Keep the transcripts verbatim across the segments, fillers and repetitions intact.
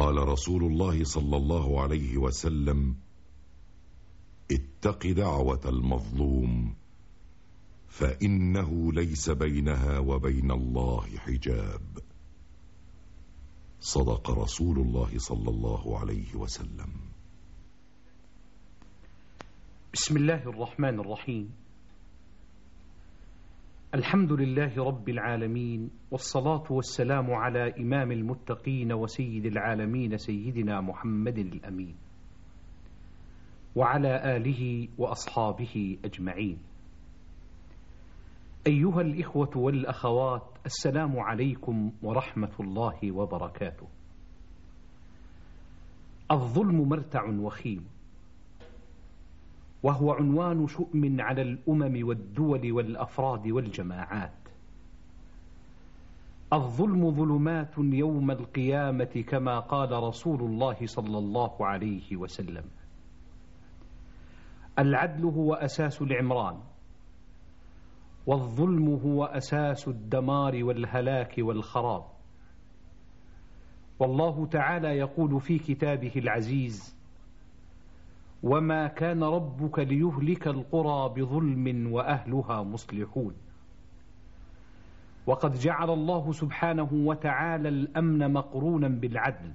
قال رسول الله صلى الله عليه وسلم: اتق دعوة المظلوم فإنه ليس بينها وبين الله حجاب. صدق رسول الله صلى الله عليه وسلم. بسم الله الرحمن الرحيم. الحمد لله رب العالمين، والصلاة والسلام على إمام المتقين وسيد العالمين سيدنا محمد الأمين، وعلى آله وأصحابه أجمعين. أيها الإخوة والأخوات، السلام عليكم ورحمة الله وبركاته. الظلم مرتع وخيم، وهو عنوان شؤم على الأمم والدول والأفراد والجماعات. الظلم ظلمات يوم القيامة، كما قال رسول الله صلى الله عليه وسلم: العدل هو أساس العمران، والظلم هو أساس الدمار والهلاك والخراب. والله تعالى يقول في كتابه العزيز: وما كان ربك ليهلك القرى بظلم وأهلها مصلحون. وقد جعل الله سبحانه وتعالى الأمن مقرونا بالعدل.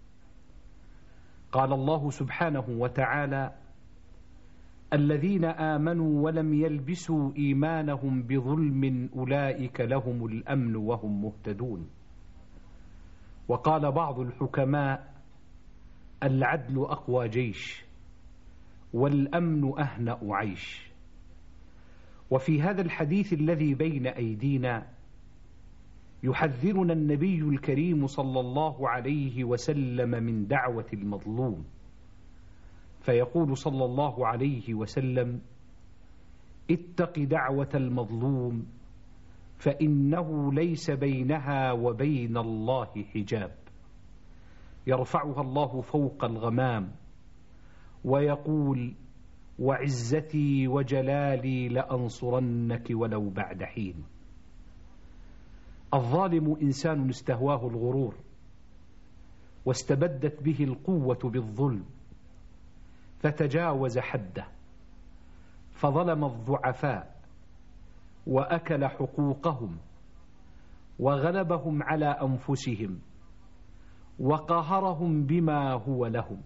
قال الله سبحانه وتعالى: الذين آمنوا ولم يلبسوا إيمانهم بظلم أولئك لهم الأمن وهم مهتدون. وقال بعض الحكماء: العدل أقوى جيش، والأمن أهنأ عيش. وفي هذا الحديث الذي بين أيدينا يحذرنا النبي الكريم صلى الله عليه وسلم من دعوة المظلوم، فيقول صلى الله عليه وسلم: اتق دعوة المظلوم فإنه ليس بينها وبين الله حجاب. يرفعها الله فوق الغمام ويقول: وعزتي وجلالي لأنصرنك ولو بعد حين. الظالم إنسان استهواه الغرور، واستبدت به القوة بالظلم، فتجاوز حده، فظلم الضعفاء وأكل حقوقهم، وغلبهم على أنفسهم، وقهرهم بما هو لهم.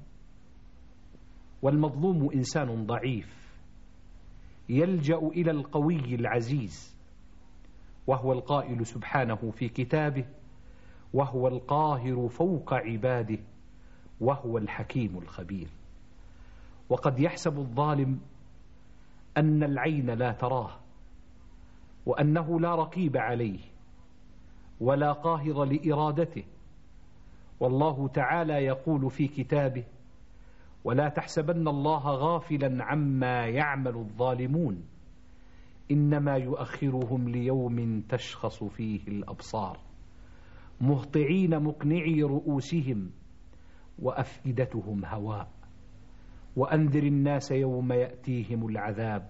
والمظلوم إنسان ضعيف يلجأ إلى القوي العزيز، وهو القائل سبحانه في كتابه: وهو القاهر فوق عباده وهو الحكيم الخبير. وقد يحسب الظالم أن العين لا تراه، وأنه لا رقيب عليه ولا قاهر لإرادته. والله تعالى يقول في كتابه: ولا تحسبن الله غافلا عما يعمل الظالمون إنما يؤخرهم ليوم تشخص فيه الأبصار مهطعين مقنعي رؤوسهم وأفئدتهم هواء. وأنذر الناس يوم يأتيهم العذاب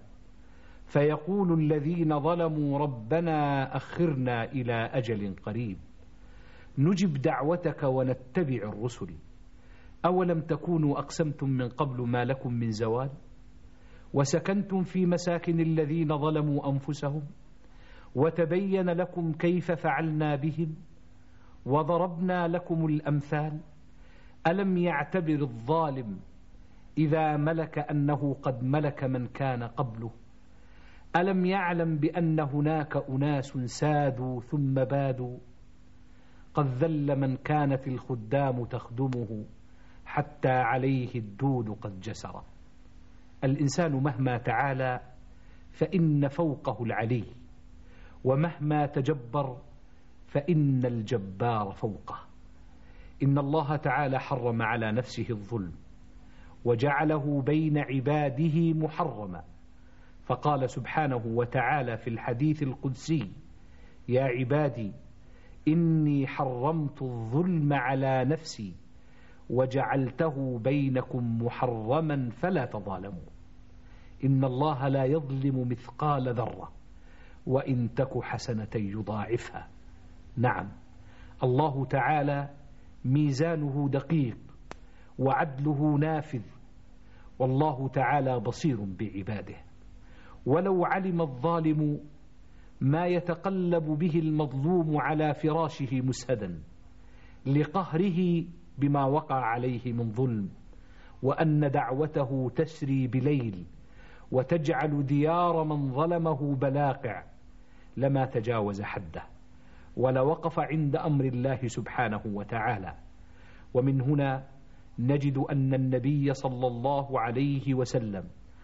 فيقول الذين ظلموا ربنا أخرنا إلى أجل قريب نجب دعوتك ونتبع الرسل أولم تكونوا أقسمتم من قبل ما لكم من زوال وسكنتم في مساكن الذين ظلموا أنفسهم وتبين لكم كيف فعلنا بهم وضربنا لكم الأمثال. ألم يعتبر الظالم إذا ملك أنه قد ملك من كان قبله؟ ألم يعلم بأن هناك أناس سادوا ثم بادوا؟ قد ذل من كانت الخدام تخدمه حتى عليه الدود قد جسر. الإنسان مهما تعالى فإن فوقه العلي، ومهما تجبر فإن الجبار فوقه. إن الله تعالى حرم على نفسه الظلم وجعله بين عباده محرما، فقال سبحانه وتعالى في الحديث القدسي: يا عبادي إني حرمت الظلم على نفسي وجعلته بينكم محرما فلا تظالموا. إن الله لا يظلم مثقال ذرة وإن تك حسنة يضاعفها. نعم، الله تعالى ميزانه دقيق وعدله نافذ، والله تعالى بصير بعباده. ولو علم الظالم ما يتقلب به المظلوم على فراشه مسهدا لقهره بما وقع عليه من ظلم، وأن دعوته تسري بليل وتجعل ديار من ظلمه بلاقع، لما تجاوز حده ولوقف عند أمر الله سبحانه وتعالى. ومن هنا نجد أن النبي صلى الله عليه وسلم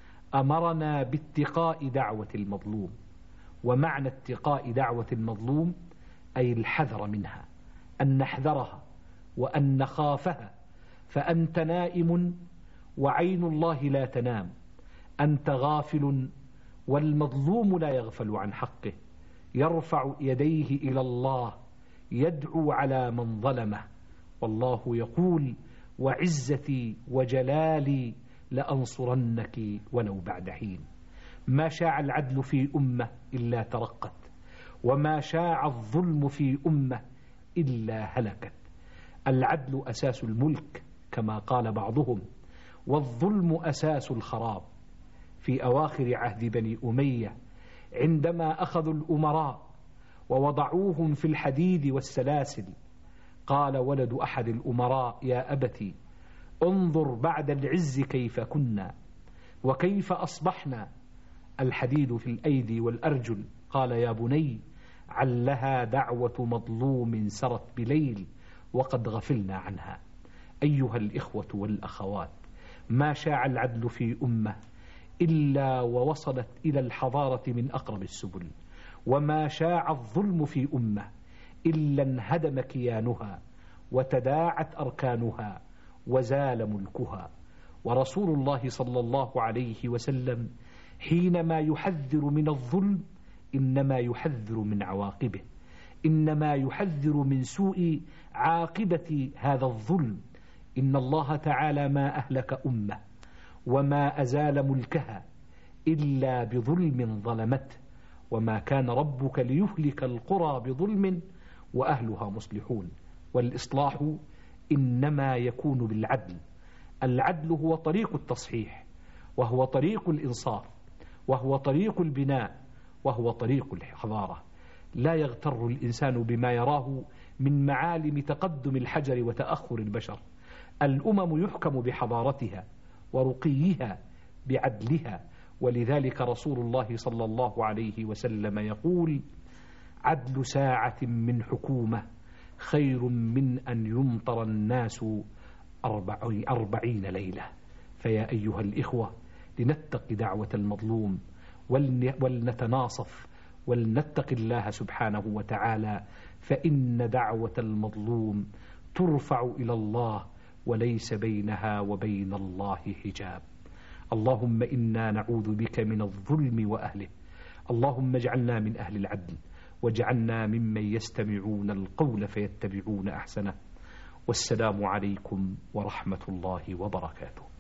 أمرنا باتقاء دعوة المظلوم. ومعنى اتقاء دعوة المظلوم أي الحذر منها، أن نحذرها وأن نخافها، فأنت نائم وعين الله لا تنام، أنت غافل والمظلوم لا يغفل عن حقه، يرفع يديه إلى الله يدعو على من ظلمه، والله يقول وعزتي وجلالي لأنصرنك ولو بعد حين. ما شاع العدل في أمة إلا ترقت، وما شاع الظلم في أمة إلا هلكت. العدل أساس الملك كما قال بعضهم، والظلم أساس الخراب. في أواخر عهد بني أمية عندما أخذوا الأمراء ووضعوهم في الحديد والسلاسل، قال ولد أحد الأمراء يا أبتي انظر بعد العز كيف كنا وكيف أصبحنا، الحديد في الأيدي والأرجل. قال يا بني علها دعوة مظلوم سرت بليل وقد غفلنا عنها. أيها الإخوة والأخوات، ما شاع العدل في أمة إلا ووصلت إلى الحضارة من أقرب السبل، وما شاع الظلم في أمة إلا انهدم كيانها وتداعت أركانها وزال ملكها. ورسول الله صلى الله عليه وسلم حينما يحذر من الظلم إنما يحذر من عواقبه، إنما يحذر من سوء عاقبة هذا الظلم. إن الله تعالى ما أهلك أمة وما أزال ملكها إلا بظلم ظلمته، وما كان ربك ليهلك القرى بظلم وأهلها مصلحون. والإصلاح إنما يكون بالعدل. العدل هو طريق التصحيح، وهو طريق الإنصاف، وهو طريق البناء، وهو طريق الحضارة. لا يغتر الإنسان بما يراه من معالم تقدم الحجر وتأخر البشر. الأمم يحكم بحضارتها ورقيها بعدلها، ولذلك رسول الله صلى الله عليه وسلم يقول عدل ساعة من حكومة خير من أن يمطر الناس أربعين ليلة. فيا أيها الإخوة، لنتق دعوة المظلوم ولنتناصف ولنتق الله سبحانه وتعالى، فإن دعوة المظلوم ترفع إلى الله وليس بينها وبين الله حجاب. اللهم إنا نعوذ بك من الظلم وأهله. اللهم اجعلنا من أهل العدل، واجعلنا ممن يستمعون القول فيتبعون أحسنه. والسلام عليكم ورحمة الله وبركاته.